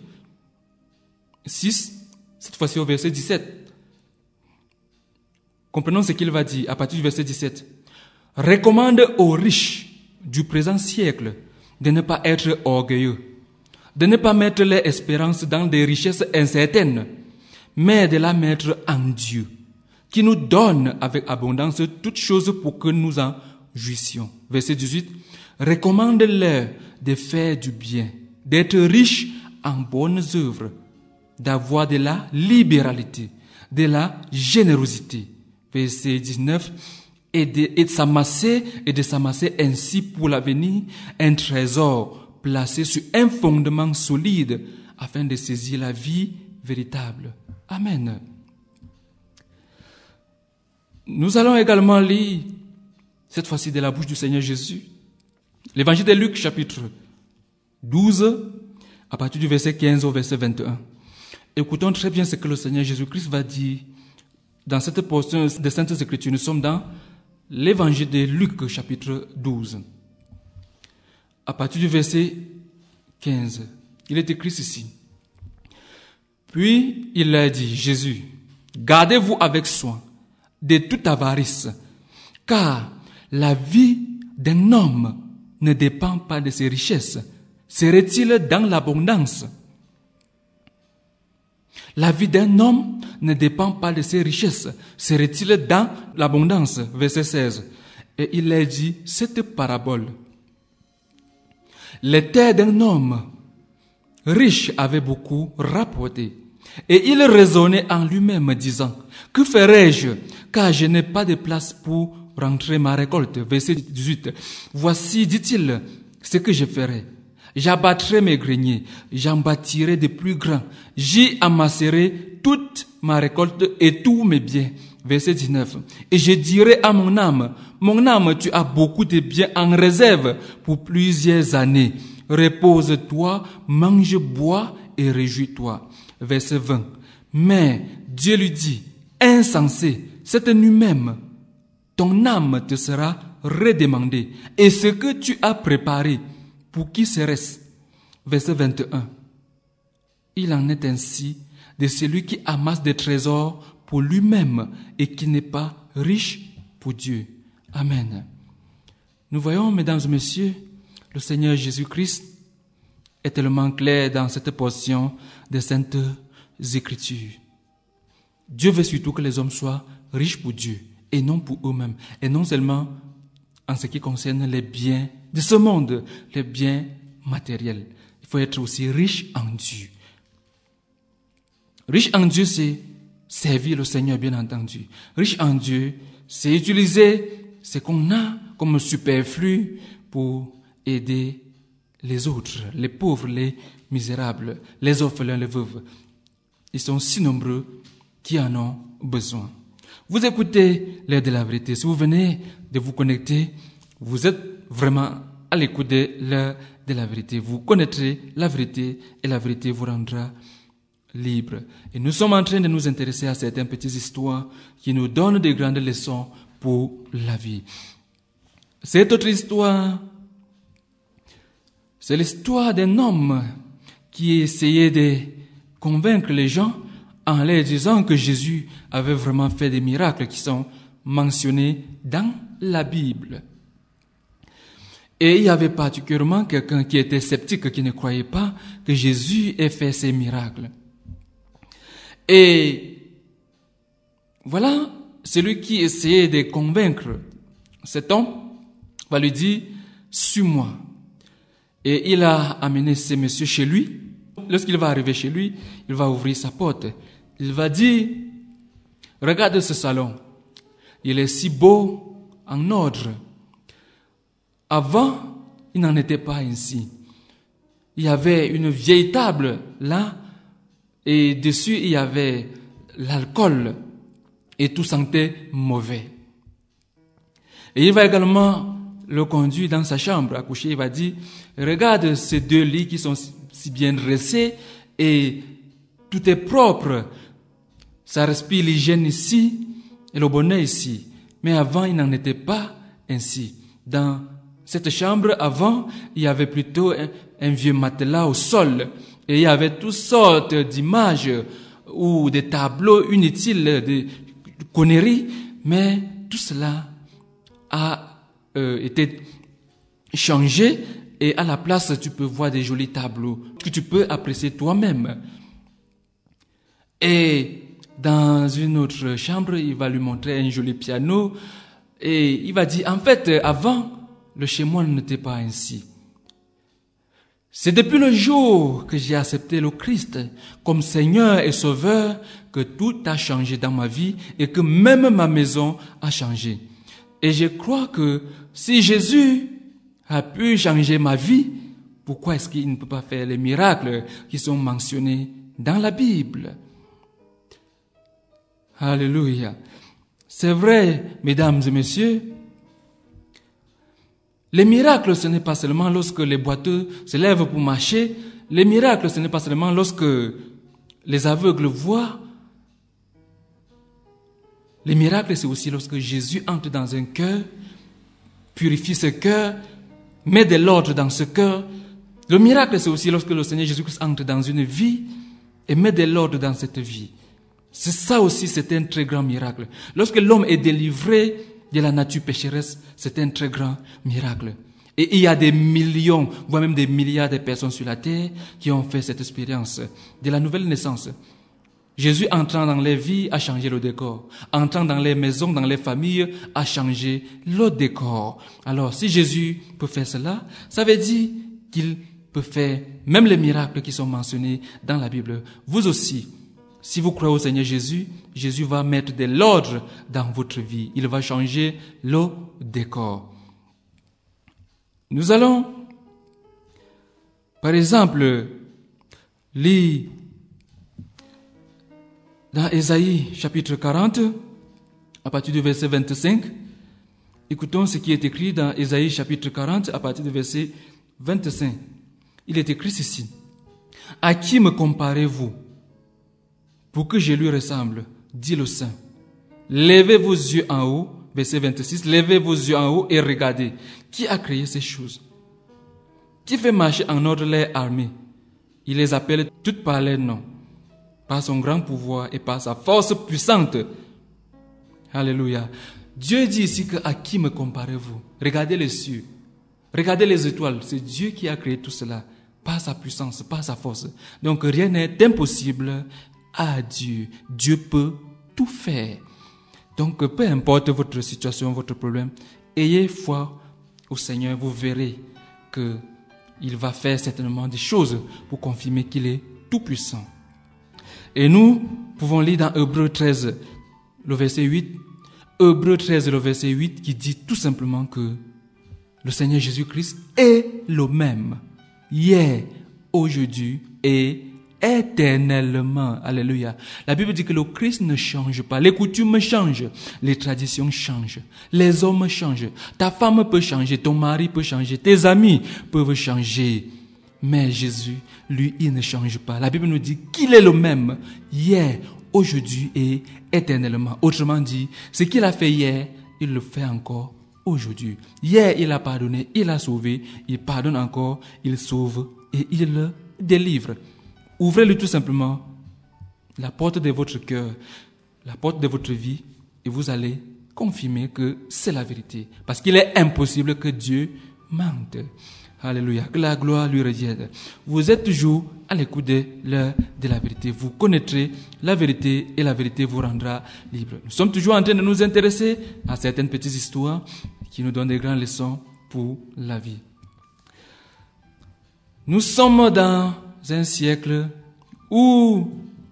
6, cette fois-ci au verset 17. Comprenons ce qu'il va dire à partir du verset 17. Recommande aux riches du présent siècle de ne pas être orgueilleux, de ne pas mettre leur espérance dans des richesses incertaines, mais de la mettre en Dieu, qui nous donne avec abondance toutes choses pour que nous en jouissions. Verset 18. Recommande-leur de faire du bien, d'être riches en bonnes œuvres, d'avoir de la libéralité, de la générosité. Verset 19. Et de s'amasser ainsi pour l'avenir un trésor placé sur un fondement solide afin de saisir la vie véritable. Amen. Nous allons également lire, cette fois-ci de la bouche du Seigneur Jésus, l'évangile de Luc chapitre 12, à partir du verset 15 au verset 21. Écoutons très bien ce que le Seigneur Jésus-Christ va dire dans cette portion des Saintes Écritures. Nous sommes dans l'évangile de Luc chapitre 12. À partir du verset 15, il est écrit ceci. Puis il leur dit, Jésus, gardez-vous avec soin de toute avarice, car la vie d'un homme ne dépend pas de ses richesses. Serait-il dans l'abondance? La vie d'un homme ne dépend pas de ses richesses. Serait-il dans l'abondance? Verset 16. Et il leur dit cette parabole. Les terres d'un homme riche avaient beaucoup rapporté. Et il raisonnait en lui-même, disant, que ferai-je, car je n'ai pas de place pour rentrer ma récolte. Verset 18. Voici, dit-il, ce que je ferai. J'abattrai mes greniers, j'en bâtirai de plus grands, j'y amasserai toute ma récolte et tous mes biens. Verset 19. Et je dirai à mon âme, tu as beaucoup de biens en réserve pour plusieurs années. Repose-toi, mange, bois et réjouis-toi. Verset 20. Mais Dieu lui dit, insensé, cette nuit même, ton âme te sera redemandée. Et ce que tu as préparé, pour qui serait-ce? Verset 21. Il en est ainsi de celui qui amasse des trésors pour lui-même et qui n'est pas riche pour Dieu. Amen. Nous voyons, mesdames et messieurs, le Seigneur Jésus-Christ est tellement clair dans cette portion des Saintes Écritures. Dieu veut surtout que les hommes soient riches pour Dieu et non pour eux-mêmes. Et non seulement en ce qui concerne les biens de ce monde, les biens matériels. Il faut être aussi riche en Dieu. Riche en Dieu, c'est servir le Seigneur, bien entendu. Riche en Dieu, c'est utiliser ce qu'on a comme superflu pour aider les autres, les pauvres, les misérables, les orphelins, les veuves. Ils sont si nombreux qui en ont besoin. Vous écoutez l'heure de la vérité. Si vous venez de vous connecter, vous êtes vraiment à l'écoute de l'heure de la vérité. Vous connaîtrez la vérité et la vérité vous rendra libre. Et nous sommes en train de nous intéresser à certaines petites histoires qui nous donnent de grandes leçons pour la vie. Cette autre histoire, c'est l'histoire d'un homme qui essayait de convaincre les gens en leur disant que Jésus avait vraiment fait des miracles qui sont mentionnés dans la Bible. Et il y avait particulièrement quelqu'un qui était sceptique, qui ne croyait pas que Jésus ait fait ces miracles. Et voilà, celui qui essayait de convaincre cet homme va lui dire, suis-moi. Et il a amené ce monsieur chez lui. Lorsqu'il va arriver chez lui, il va ouvrir sa porte. Il va dire, regarde ce salon. Il est si beau, en ordre. Avant, il n'en était pas ainsi. Il y avait une vieille table là, et dessus il y avait l'alcool, et tout sentait mauvais. Et il va également le conduire dans sa chambre à coucher. Il va dire, regarde ces deux lits qui sont si bien dressés, et tout est propre. Ça respire l'hygiène ici, et le bonheur ici. Mais avant, il n'en était pas ainsi. Dans cette chambre, avant, il y avait plutôt un vieux matelas au sol. Et il y avait toutes sortes d'images ou des tableaux inutiles, de conneries. Mais tout cela a été changé. Et à la place, tu peux voir des jolis tableaux que tu peux apprécier toi-même. Et dans une autre chambre, il va lui montrer un joli piano. Et il va dire, en fait, avant, le chez-moi n'était pas ainsi. C'est depuis le jour que j'ai accepté le Christ comme Seigneur et Sauveur que tout a changé dans ma vie et que même ma maison a changé. Et je crois que si Jésus a pu changer ma vie, pourquoi est-ce qu'il ne peut pas faire les miracles qui sont mentionnés dans la Bible? Alléluia. C'est vrai, mesdames et messieurs, les miracles, ce n'est pas seulement lorsque les boiteux se lèvent pour marcher. Les miracles, ce n'est pas seulement lorsque les aveugles voient. Les miracles, c'est aussi lorsque Jésus entre dans un cœur, purifie ce cœur, met de l'ordre dans ce cœur. Le miracle, c'est aussi lorsque le Seigneur Jésus-Christ entre dans une vie et met de l'ordre dans cette vie. C'est ça aussi, c'est un très grand miracle. Lorsque l'homme est délivré de la nature pécheresse, c'est un très grand miracle. Et il y a des millions, voire même des milliards de personnes sur la terre qui ont fait cette expérience de la nouvelle naissance. Jésus entrant dans les vies a changé le décor. Entrant dans les maisons, dans les familles, a changé le décor. Alors, si Jésus peut faire cela, ça veut dire qu'il peut faire même les miracles qui sont mentionnés dans la Bible. Vous aussi, si vous croyez au Seigneur Jésus, Jésus va mettre de l'ordre dans votre vie. Il va changer le décor. Nous allons, par exemple, lire dans Ésaïe chapitre 40, à partir du verset 25. Écoutons ce qui est écrit dans Ésaïe chapitre 40, à partir du verset 25. Il est écrit ceci. « À qui me comparez-vous pour que je lui ressemble, dit le Saint. Levez vos yeux en haut, verset 26, levez vos yeux en haut et regardez. Qui a créé ces choses? Qui fait marcher en ordre les armées? Il les appelle toutes par leur nom, par son grand pouvoir et par sa force puissante. Alléluia. Dieu dit ici que à qui me comparez-vous? Regardez les cieux, regardez les étoiles. C'est Dieu qui a créé tout cela, par sa puissance, par sa force. Donc rien n'est impossible à Dieu. Dieu peut tout faire. Donc peu importe votre situation, votre problème, ayez foi au Seigneur. Vous verrez que il va faire certainement des choses pour confirmer qu'il est tout puissant. Et nous pouvons lire dans Hébreux 13, le verset 8. Hébreux 13, le verset 8, qui dit tout simplement que le Seigneur Jésus-Christ est le même, hier, aujourd'hui et éternellement. Alléluia. La Bible dit que le Christ ne change pas. Les coutumes changent, les traditions changent, les hommes changent. Ta femme peut changer, ton mari peut changer, tes amis peuvent changer. Mais Jésus, lui, il ne change pas. La Bible nous dit qu'il est le même, hier, aujourd'hui et éternellement. Autrement dit, ce qu'il a fait hier, il le fait encore aujourd'hui. Hier, il a pardonné, il a sauvé, il pardonne encore, il sauve et il le délivre. Ouvrez-lui tout simplement la porte de votre cœur, la porte de votre vie, et vous allez confirmer que c'est la vérité. Parce qu'il est impossible que Dieu mentent. Alléluia, que la gloire lui revienne. Vous êtes toujours à l'écoute de l'heure de la vérité. Vous connaîtrez la vérité et la vérité vous rendra libre. Nous sommes toujours en train de nous intéresser à certaines petites histoires qui nous donnent des grandes leçons pour la vie. Nous sommes dans un siècle où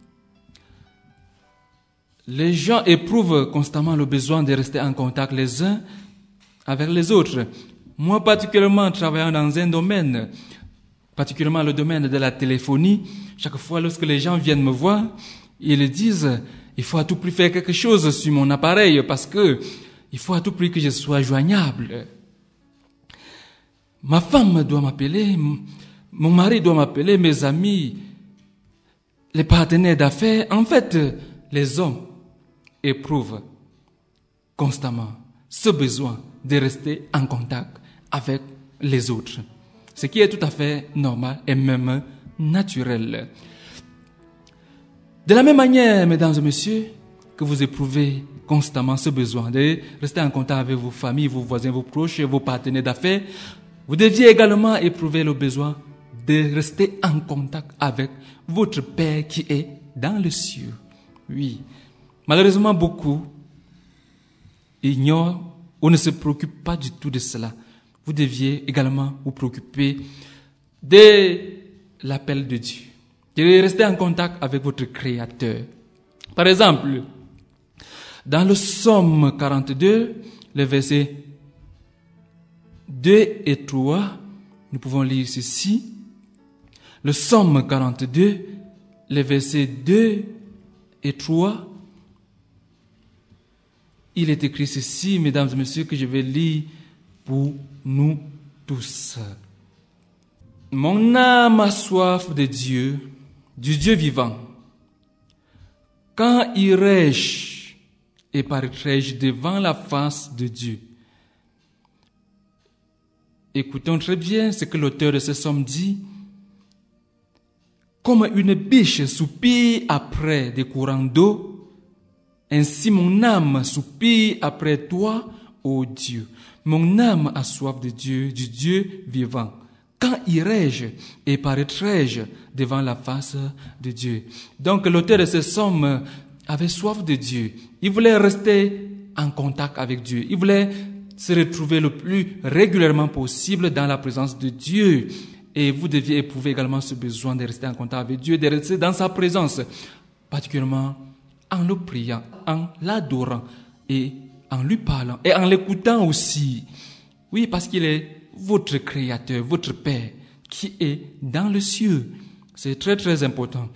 les gens éprouvent constamment le besoin de rester en contact les uns avec les autres. Moi, particulièrement, travaillant dans un domaine, particulièrement le domaine de la téléphonie, chaque fois lorsque les gens viennent me voir, ils disent, il faut à tout prix faire quelque chose sur mon appareil parce que il faut à tout prix que je sois joignable. Ma femme doit m'appeler, mon mari doit m'appeler, mes amis, les partenaires d'affaires. En fait, les hommes éprouvent constamment ce besoin de rester en contact avec les autres. Ce qui est tout à fait normal et même naturel. De la même manière, mesdames et messieurs, que vous éprouvez constamment ce besoin de rester en contact avec vos familles, vos voisins, vos proches, vos partenaires d'affaires, vous deviez également éprouver le besoin de rester en contact avec votre Père qui est dans le ciel. Oui. Malheureusement, beaucoup ignorent ou ne se préoccupent pas du tout de cela. Vous deviez également vous préoccuper de l'appel de Dieu, de rester en contact avec votre Créateur. Par exemple, dans le Psaume 42, les versets 2 et 3, nous pouvons lire ceci. Le Psaume 42, les versets 2 et 3, il est écrit ceci, mesdames et messieurs, que je vais lire pour nous tous. Mon âme a soif de Dieu, du Dieu vivant. Quand irai-je et paraîtrai-je devant la face de Dieu? Écoutons très bien ce que l'auteur de ce psaume dit. Comme une biche soupire après des courants d'eau, ainsi mon âme soupire après toi, ô Dieu. Mon âme a soif de Dieu, du Dieu vivant. Quand irai-je et paraîtrai-je devant la face de Dieu? Donc l'auteur de ce psaume avait soif de Dieu. Il voulait rester en contact avec Dieu. Il voulait se retrouver le plus régulièrement possible dans la présence de Dieu. Et vous deviez éprouver également ce besoin de rester en contact avec Dieu, de rester dans sa présence, particulièrement en le priant, en l'adorant et en lui parlant et en l'écoutant aussi. Oui, parce qu'il est votre Créateur, votre Père, qui est dans le ciel. C'est très très important.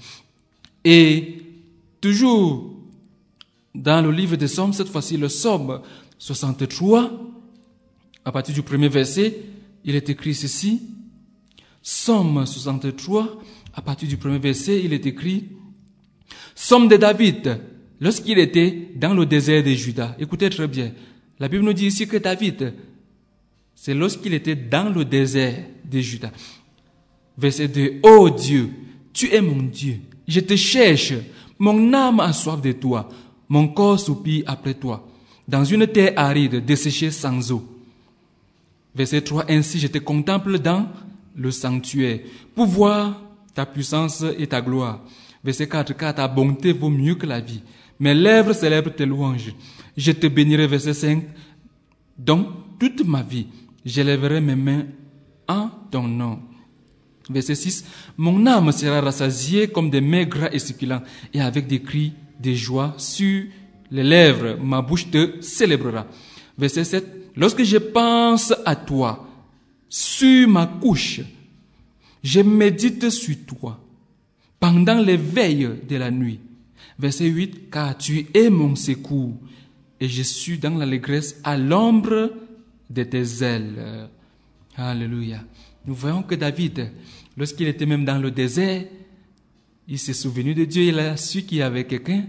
Et toujours dans le livre des Psaumes, cette fois-ci le Psaume 63, à partir du premier verset, il est écrit ceci. Psaume 63, à partir du premier verset, il est écrit Psaume de David, lorsqu'il était dans le désert de Juda. Écoutez très bien. La Bible nous dit ici que David, c'est lorsqu'il était dans le désert de Juda. Verset 2. Ô Dieu, tu es mon Dieu. Je te cherche. Mon âme a soif de toi. Mon corps soupire après toi. Dans une terre aride, desséchée sans eau. Verset 3. Ainsi je te contemple dans le sanctuaire pour voir ta puissance et ta gloire. Verset 4. Car ta bonté vaut mieux que la vie. Mes lèvres célèbrent tes louanges. Je te bénirai. Verset 5. Donc, toute ma vie, j'élèverai mes mains en ton nom. Verset 6. Mon âme sera rassasiée comme des mets gras et succulents, et avec des cris de joie sur les lèvres, ma bouche te célébrera. Verset 7. Lorsque je pense à toi, sur ma couche, je médite sur toi, pendant les veilles de la nuit. Verset 8. Car tu es mon secours, et je suis dans l'allégresse à l'ombre de tes ailes. Alléluia. Nous voyons que David, lorsqu'il était même dans le désert, il s'est souvenu de Dieu. Il a su qu'il y avait quelqu'un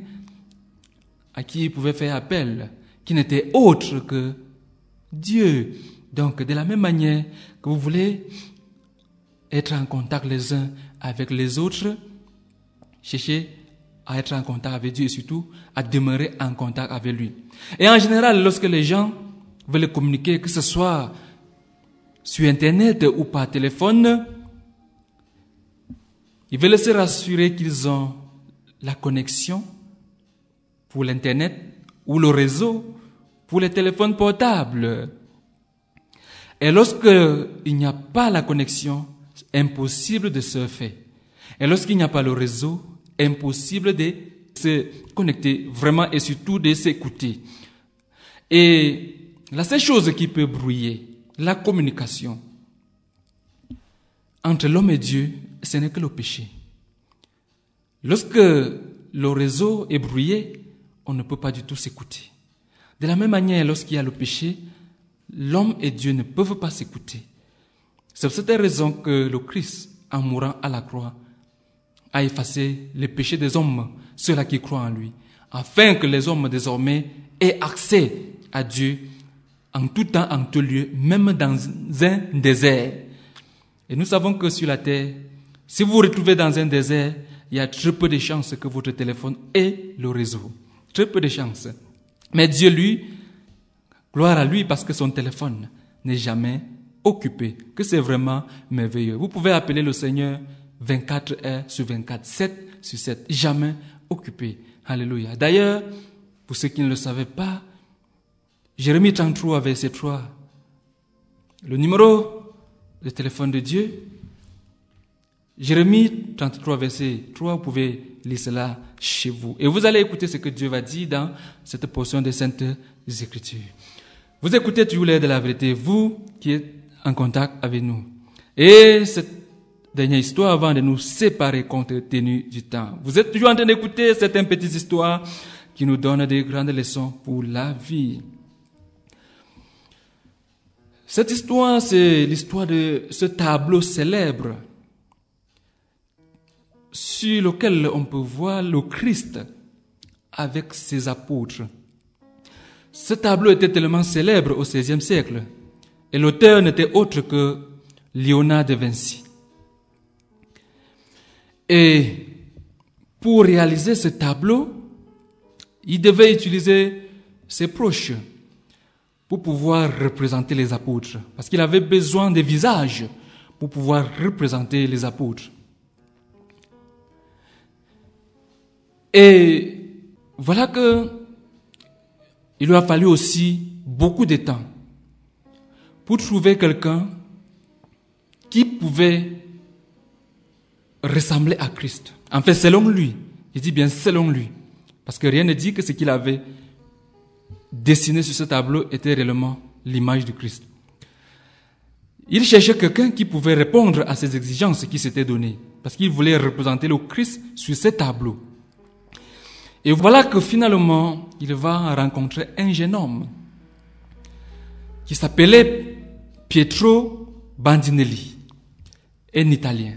à qui il pouvait faire appel, qui n'était autre que Dieu. Donc, de la même manière que vous voulez être en contact les uns avec les autres, cherchez à être en contact avec Dieu et surtout à demeurer en contact avec lui. Et en général, lorsque les gens veulent communiquer, que ce soit sur Internet ou par téléphone, ils veulent se rassurer qu'ils ont la connexion pour l'Internet ou le réseau pour les téléphones portables. Et lorsqu'il n'y a pas la connexion, c'est impossible de surfer. Et lorsqu'il n'y a pas le réseau, impossible de se connecter vraiment et surtout de s'écouter. Et la seule chose qui peut brouiller la communication entre l'homme et Dieu, ce n'est que le péché. Lorsque le réseau est brouillé, on ne peut pas du tout s'écouter. De la même manière, lorsqu'il y a le péché, l'homme et Dieu ne peuvent pas s'écouter. C'est pour cette raison que le Christ, en mourant à la croix, a effacé les péchés des hommes, ceux-là qui croient en lui, afin que les hommes désormais aient accès à Dieu en tout temps, en tout lieu, même dans un désert. Et nous savons que sur la terre, si vous vous retrouvez dans un désert, il y a très peu de chances que votre téléphone ait le réseau. Très peu de chances. Mais Dieu, lui, gloire à lui parce que son téléphone n'est jamais occupé, que c'est vraiment merveilleux. Vous pouvez appeler le Seigneur 24 heures sur 24, 7 sur 7, jamais occupé. Alléluia. D'ailleurs, pour ceux qui ne le savaient pas, Jérémie 33, verset 3, le numéro de téléphone de Dieu, Jérémie 33, verset 3, vous pouvez lire cela chez vous. Et vous allez écouter ce que Dieu va dire dans cette portion des Saintes Écritures. Vous écoutez toujours l'air de la vérité, vous qui êtes en contact avec nous. Et cette dernière histoire, avant de nous séparer compte tenu du temps. Vous êtes toujours en train d'écouter certaines petites histoires qui nous donnent des grandes leçons pour la vie. Cette histoire, c'est l'histoire de ce tableau célèbre sur lequel on peut voir le Christ avec ses apôtres. Ce tableau était tellement célèbre au XVIe siècle et l'auteur n'était autre que Léonard de Vinci. Et pour réaliser ce tableau, il devait utiliser ses proches pour pouvoir représenter les apôtres. Parce qu'il avait besoin des visages pour pouvoir représenter les apôtres. Et voilà que il lui a fallu aussi beaucoup de temps pour trouver quelqu'un qui pouvait ressembler à Christ. En fait, selon lui. Il dit bien selon lui. Parce que rien ne dit que ce qu'il avait dessiné sur ce tableau était réellement l'image du Christ. Il cherchait quelqu'un qui pouvait répondre à ces exigences qui s'étaient données. Parce qu'il voulait représenter le Christ sur ce tableau. Et voilà que finalement, il va rencontrer un jeune homme qui s'appelait Pietro Bandinelli, un Italien.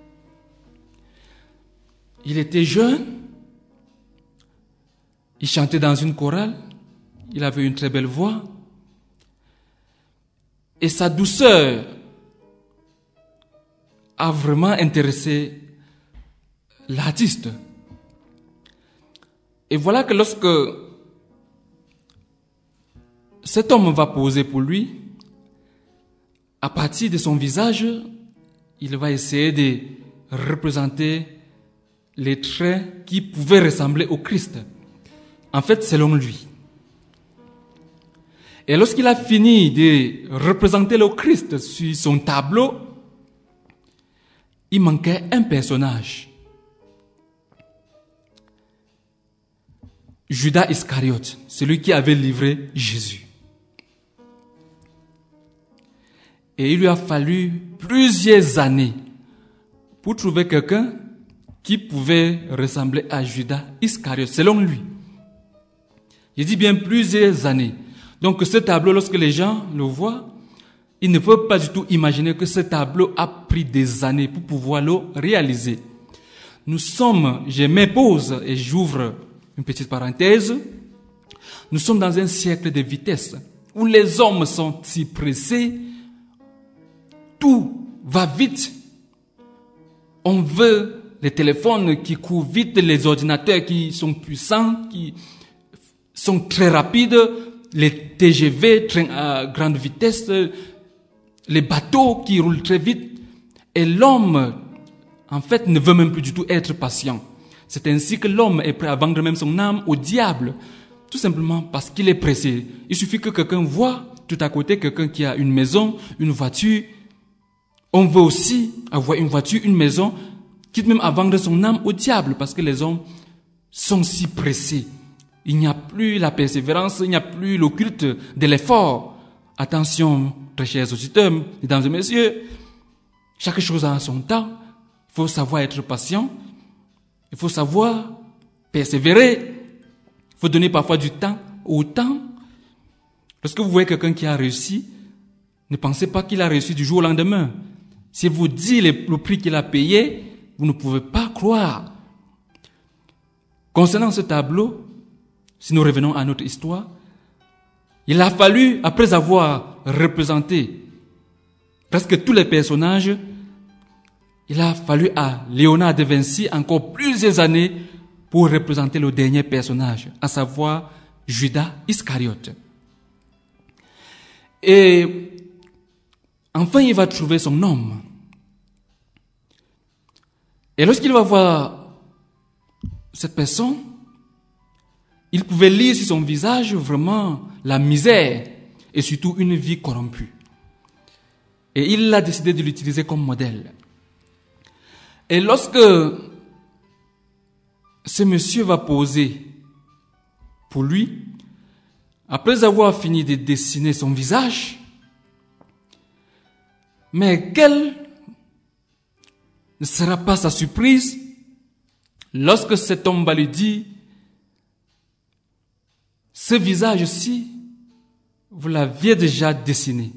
Il était jeune, il chantait dans une chorale, il avait une très belle voix, et sa douceur a vraiment intéressé l'artiste. Et voilà que lorsque cet homme va poser pour lui, à partir de son visage, il va essayer de représenter les traits qui pouvaient ressembler au Christ. En fait, selon lui. Et lorsqu'il a fini de représenter le Christ sur son tableau, il manquait un personnage. Judas Iscariote, celui qui avait livré Jésus. Et il lui a fallu plusieurs années pour trouver quelqu'un qui pouvait ressembler à Judas Iscariote, selon lui. Il dit bien plusieurs années. Donc ce tableau, lorsque les gens le voient, ils ne peuvent pas du tout imaginer que ce tableau a pris des années pour pouvoir le réaliser. Je m'impose et j'ouvre une petite parenthèse. Nous sommes dans un siècle de vitesse où les hommes sont si pressés, tout va vite. On veut les téléphones qui courent vite, les ordinateurs qui sont puissants, qui sont très rapides, les TGV, trains à grande vitesse, les bateaux qui roulent très vite. Et l'homme, en fait, ne veut même plus du tout être patient. C'est ainsi que l'homme est prêt à vendre même son âme au diable, tout simplement parce qu'il est pressé. Il suffit que quelqu'un voit tout à côté quelqu'un qui a une maison, une voiture. On veut aussi avoir une voiture, une maison, quitte même à vendre son âme au diable, parce que les hommes sont si pressés. Il n'y a plus la persévérance, il n'y a plus le culte de l'effort. Attention, très chers auditeurs, mesdames et messieurs, chaque chose a son temps. Il faut savoir être patient. Il faut savoir persévérer. Il faut donner parfois du temps au temps. Lorsque vous voyez quelqu'un qui a réussi, ne pensez pas qu'il a réussi du jour au lendemain. S'il vous dit le prix qu'il a payé, vous ne pouvez pas croire. Concernant ce tableau, si nous revenons à notre histoire, il a fallu, après avoir représenté presque tous les personnages, il a fallu à Léonard de Vinci encore plusieurs années pour représenter le dernier personnage, à savoir Judas Iscariote. Et enfin, il va trouver son homme. Et lorsqu'il va voir cette personne, il pouvait lire sur son visage vraiment la misère et surtout une vie corrompue. Et il a décidé de l'utiliser comme modèle. Et lorsque ce monsieur va poser pour lui, après avoir fini de dessiner son visage, mais quelle ne sera pas sa surprise lorsque cet homme va lui dire: ce visage-ci, vous l'aviez déjà dessiné.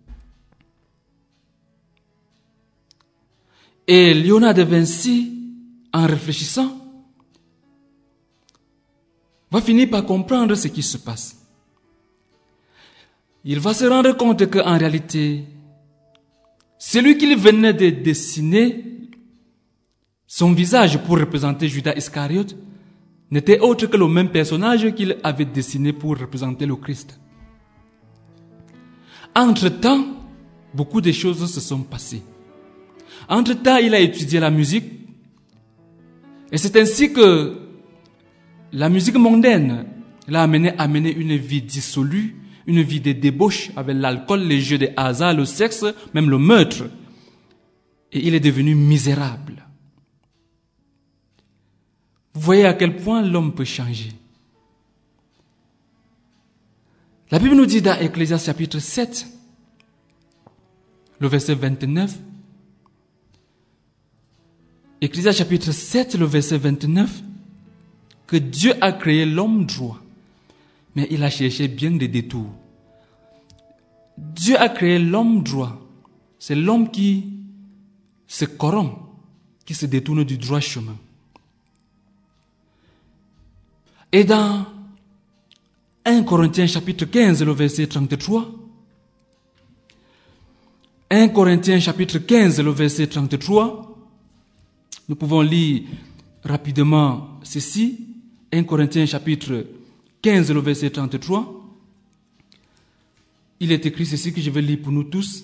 Et Léonard de Vinci, en réfléchissant, va finir par comprendre ce qui se passe. Il va se rendre compte qu'en réalité, celui qu'il venait de dessiner, son visage pour représenter Judas Iscariote, n'était autre que le même personnage qu'il avait dessiné pour représenter le Christ. Entre-temps, beaucoup de choses se sont passées. Entre-temps, il a étudié la musique. Et c'est ainsi que la musique mondaine l'a amené à mener une vie dissolue, une vie de débauche avec l'alcool, les jeux de hasard, le sexe, même le meurtre. Et il est devenu misérable. Vous voyez à quel point l'homme peut changer. La Bible nous dit dans Ecclésiaste chapitre 7, le verset 29, Ecclésiaste chapitre 7, le verset 29, que Dieu a créé l'homme droit, mais il a cherché bien des détours. Dieu a créé l'homme droit. C'est l'homme qui se corrompt, qui se détourne du droit chemin. Et dans 1 Corinthiens chapitre 15, le verset 33, 1 Corinthiens chapitre 15, le verset 33, nous pouvons lire rapidement ceci. 1 Corinthiens chapitre 15, le verset 33. Il est écrit ceci que je vais lire pour nous tous.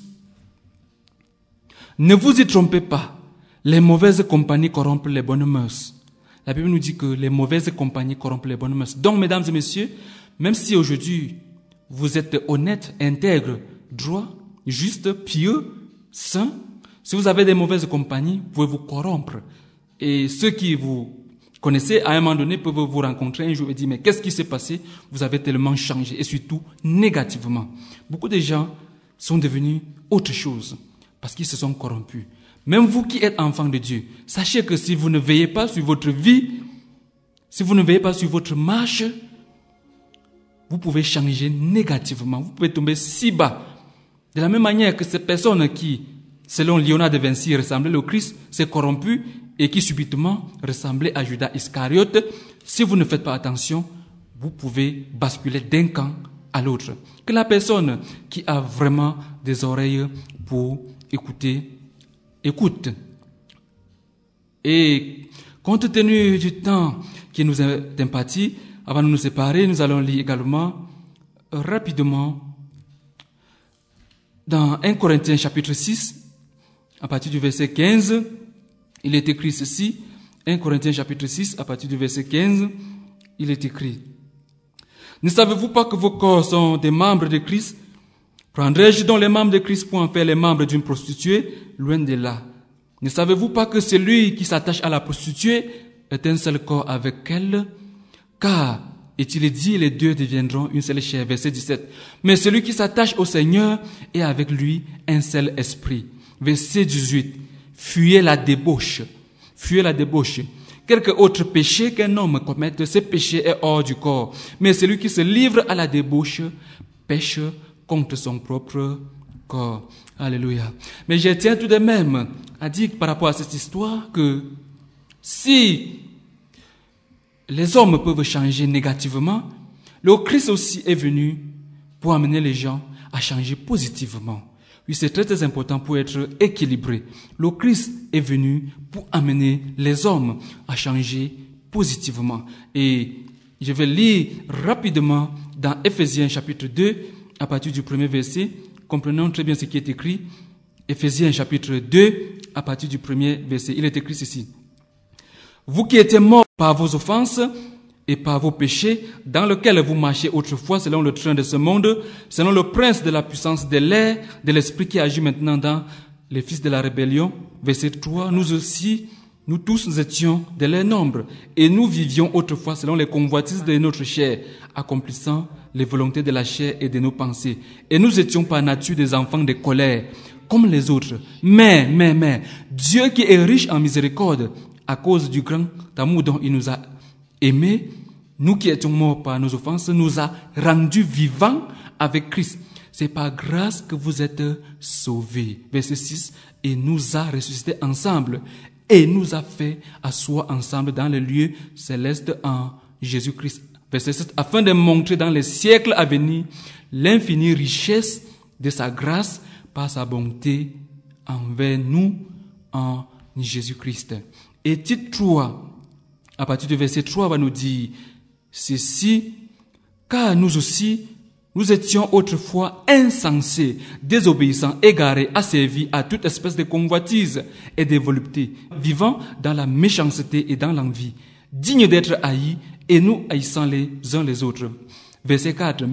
Ne vous y trompez pas, les mauvaises compagnies corrompent les bonnes mœurs. La Bible nous dit que les mauvaises compagnies corrompent les bonnes mœurs. Donc, mesdames et messieurs, même si aujourd'hui vous êtes honnête, intègre, droit, juste, pieux, saint, si vous avez des mauvaises compagnies, vous pouvez vous corrompre. Et ceux qui vous connaissez, à un moment donné, peuvent vous rencontrer un jour et dire: mais qu'est-ce qui s'est passé? Vous avez tellement changé, et surtout négativement. Beaucoup de gens sont devenus autre chose parce qu'ils se sont corrompus. Même vous qui êtes enfants de Dieu, sachez que si vous ne veillez pas sur votre vie, si vous ne veillez pas sur votre marche, vous pouvez changer négativement. Vous pouvez tomber si bas. De la même manière que ces personnes qui, selon Léonard de Vinci, ressemblaient au Christ, s'est corrompu et qui subitement ressemblait à Judas Iscariote, si vous ne faites pas attention, vous pouvez basculer d'un camp à l'autre. Que la personne qui a vraiment des oreilles pour écouter, écoute. Et compte tenu du temps qui nous est imparti, avant de nous séparer, nous allons lire également rapidement Dans 1 Corinthiens chapitre 6, à partir du verset 15, il est écrit ceci. 1 Corinthiens chapitre 6, à partir du verset 15, il est écrit: Ne savez-vous pas que vos corps sont des membres de Christ? Prendrais-je donc les membres de Christ pour en faire les membres d'une prostituée? Loin de là. Ne savez-vous pas que celui qui s'attache à la prostituée est un seul corps avec elle? Car, est-il est dit, les deux deviendront une seule chair. Verset 17. Mais celui qui s'attache au Seigneur est avec lui un seul esprit. Verset 18. Fuyez la débauche. Fuyez la débauche. Quelque autre péché qu'un homme commette, ce péché est hors du corps. Mais celui qui se livre à la débauche pêche contre son propre corps. Alléluia. Mais je tiens tout de même à dire par rapport à cette histoire que si les hommes peuvent changer négativement, le Christ aussi est venu pour amener les gens à changer positivement. Oui, c'est très très important pour être équilibré. Le Christ est venu pour amener les hommes à changer positivement. Et je vais lire rapidement dans Éphésiens chapitre 2, à partir du premier verset. Comprenons très bien ce qui est écrit. Éphésiens chapitre 2, à partir du premier verset. Il est écrit ceci: Vous qui étiez morts par vos offenses et par vos péchés, dans lesquels vous marchiez autrefois selon le train de ce monde, selon le prince de la puissance de l'air, de l'esprit qui agit maintenant dans les fils de la rébellion. Verset 3, nous tous, nous étions de leur nombre, et nous vivions autrefois selon les convoitises de notre chair, accomplissant les volontés de la chair et de nos pensées. Et nous étions par nature des enfants de colère, comme les autres. Mais, Dieu qui est riche en miséricorde, à cause du grand amour dont il nous a aimés, nous qui étions morts par nos offenses, nous a rendus vivants avec Christ. C'est par grâce que vous êtes sauvés. Verset 6, et nous a ressuscités ensemble et nous a fait asseoir ensemble dans les lieux célestes en Jésus-Christ. Verset 7, afin de montrer dans les siècles à venir l'infinie richesse de sa grâce par sa bonté envers nous en Jésus-Christ. Et Tite 3, à partir du verset 3, va nous dire ceci: car nous aussi, nous étions autrefois insensés, désobéissants, égarés, asservis à toute espèce de convoitise et de volupté, vivant dans la méchanceté et dans l'envie, dignes d'être haïs, et nous haïssant les uns les autres. Verset 4,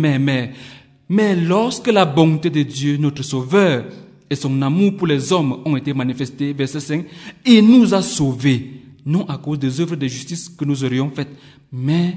mais lorsque la bonté de Dieu, notre Sauveur, et son amour pour les hommes ont été manifestés, verset 5, il nous a sauvés, non à cause des œuvres de justice que nous aurions faites, mais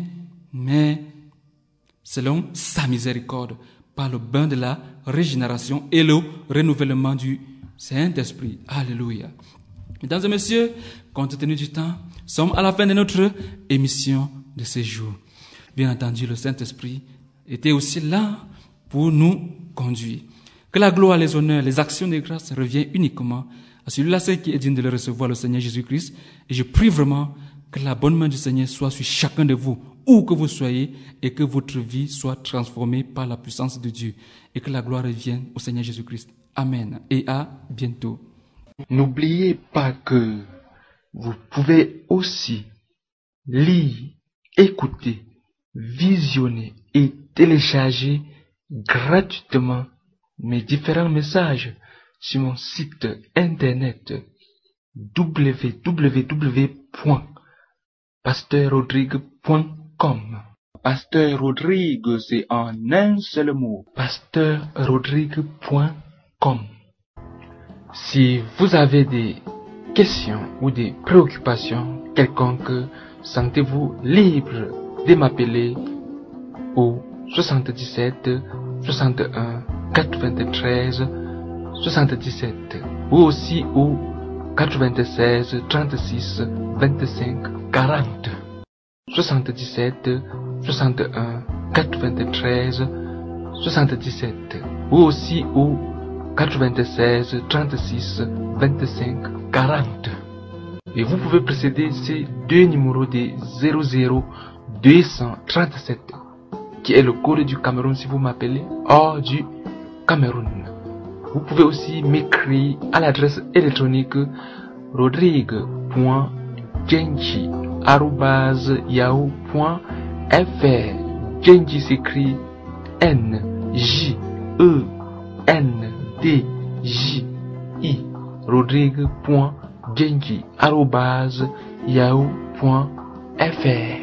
selon sa miséricorde, par le bain de la régénération et le renouvellement du Saint-Esprit. Alléluia. Mesdames et messieurs, compte tenu du temps, nous sommes à la fin de notre émission de ce jour. Bien entendu, le Saint-Esprit était aussi là pour nous conduire. Que la gloire, les honneurs, les actions de grâce reviennent uniquement à celui-là qui est digne de le recevoir, le Seigneur Jésus-Christ. Et je prie vraiment que la bonne main du Seigneur soit sur chacun de vous, où que vous soyez, et que votre vie soit transformée par la puissance de Dieu. Et que la gloire revienne au Seigneur Jésus-Christ. Amen. Et à bientôt. N'oubliez pas que vous pouvez aussi lire, écouter, visionner et télécharger gratuitement mes différents messages sur mon site internet www.pasteur-rodrigue.com. Pasteur Rodrigue, c'est en un seul mot. pasteur-rodrigue.com. Si vous avez des questions ou des préoccupations quelconques, sentez-vous libre de m'appeler au 77 61 93 77 ou aussi au 96 36 25 40. 77 61 93 77 ou aussi au 96 36 25 40. Et vous pouvez précéder ces deux numéros de 00 237 qui est le code du Cameroun si vous m'appelez hors du Cameroun. Vous pouvez aussi m'écrire à l'adresse électronique rodrigue.djenji@yahoo.fr. Djenji s'écrit N-J-E rodrigue.genji@yahoo.fr.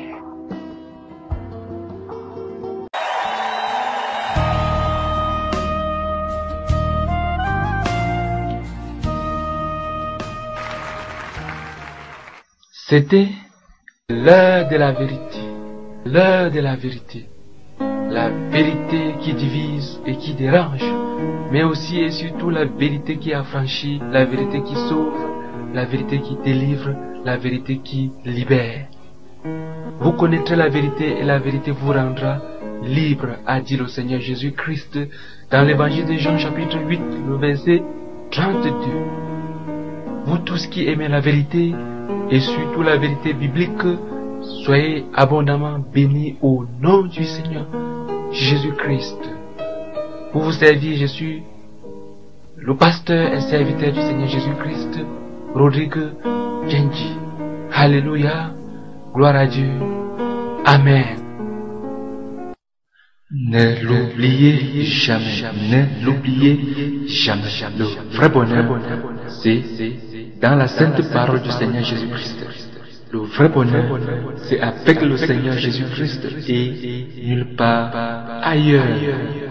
C'était l'heure de la vérité, l'heure de la vérité, la vérité qui divise et qui dérange, mais aussi et surtout la vérité qui affranchit, la vérité qui sauve, la vérité qui délivre, la vérité qui libère. Vous connaîtrez la vérité et la vérité vous rendra libre, a dit le Seigneur Jésus-Christ dans l'évangile de Jean chapitre 8, le verset 32. Vous tous qui aimez la vérité, et surtout la vérité biblique, soyez abondamment bénis au nom du Seigneur Jésus-Christ. Pour vous servir, je suis le pasteur et serviteur du Seigneur Jésus-Christ, Rodrigue Genji. Alléluia, gloire à Dieu, Amen. Ne l'oubliez jamais, ne l'oubliez jamais. Le vrai bonheur, c'est dans la sainte parole du Seigneur Jésus-Christ. Le vrai bonheur, c'est avec le Seigneur Jésus-Christ et nulle part ailleurs.